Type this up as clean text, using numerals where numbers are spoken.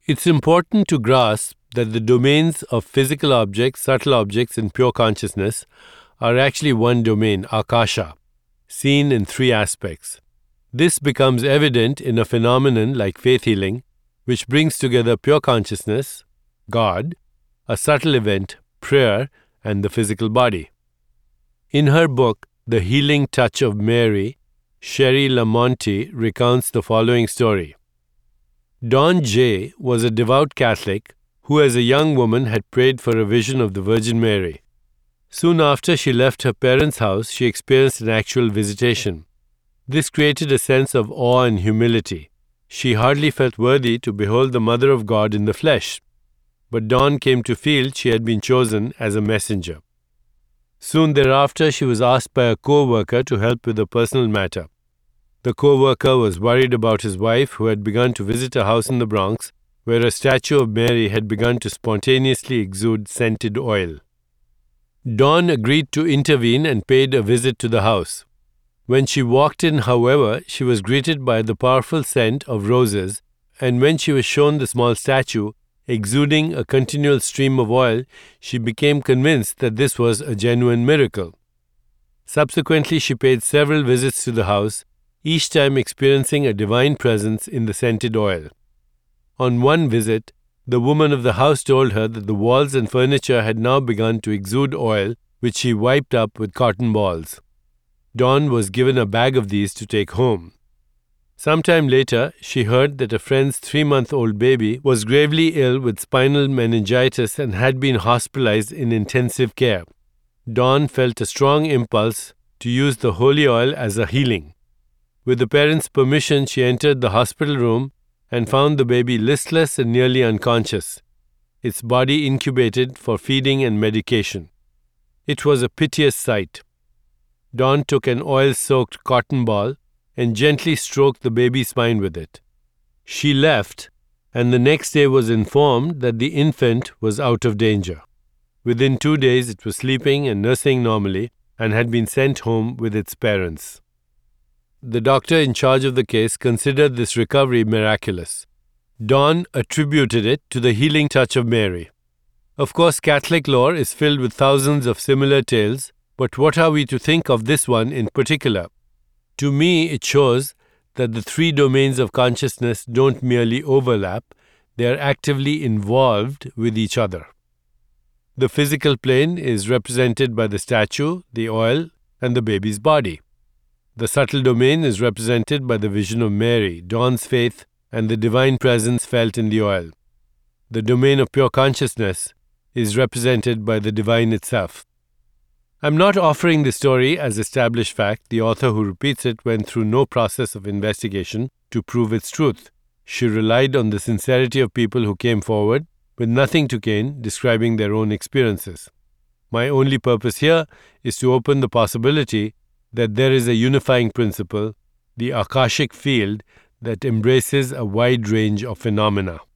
It's important to grasp that the domains of physical objects, subtle objects, and pure consciousness are actually one domain, Akasha, seen in three aspects. This becomes evident in a phenomenon like faith healing, which brings together pure consciousness, God, a subtle event, prayer, and the physical body. In her book, The Healing Touch of Mary, Sherry Lamonti recounts the following story. Dawn J. was a devout Catholic who as a young woman had prayed for a vision of the Virgin Mary. Soon after she left her parents' house, she experienced an actual visitation. This created a sense of awe and humility. She hardly felt worthy to behold the Mother of God in the flesh, but Dawn came to feel she had been chosen as a messenger. Soon thereafter, she was asked by a co-worker to help with a personal matter. The co-worker was worried about his wife, who had begun to visit a house in the Bronx where a statue of Mary had begun to spontaneously exude scented oil. Dawn agreed to intervene and paid a visit to the house. When she walked in, however, she was greeted by the powerful scent of roses, and when she was shown the small statue, exuding a continual stream of oil, she became convinced that this was a genuine miracle. Subsequently, she paid several visits to the house, each time experiencing a divine presence in the scented oil. On one visit, the woman of the house told her that the walls and furniture had now begun to exude oil, which she wiped up with cotton balls. Dawn was given a bag of these to take home. Sometime later, she heard that a friend's 3-month-old baby was gravely ill with spinal meningitis and had been hospitalized in intensive care. Dawn felt a strong impulse to use the holy oil as a healing. With the parents' permission, she entered the hospital room and found the baby listless and nearly unconscious, its body incubated for feeding and medication. It was a piteous sight. Dawn took an oil-soaked cotton ball and gently stroked the baby's spine with it. She left, and the next day was informed that the infant was out of danger. Within 2 days, it was sleeping and nursing normally and had been sent home with its parents. The doctor in charge of the case considered this recovery miraculous. Dawn attributed it to the healing touch of Mary. Of course, Catholic lore is filled with thousands of similar tales, but what are we to think of this one in particular? To me, it shows that the three domains of consciousness don't merely overlap, they are actively involved with each other. The physical plane is represented by the statue, the oil, and the baby's body. The subtle domain is represented by the vision of Mary, Dawn's faith, and the divine presence felt in the oil. The domain of pure consciousness is represented by the divine itself. I'm not offering this story as established fact. The author who repeats it went through no process of investigation to prove its truth. She relied on the sincerity of people who came forward with nothing to gain, describing their own experiences. My only purpose here is to open the possibility that there is a unifying principle, the Akashic field, that embraces a wide range of phenomena.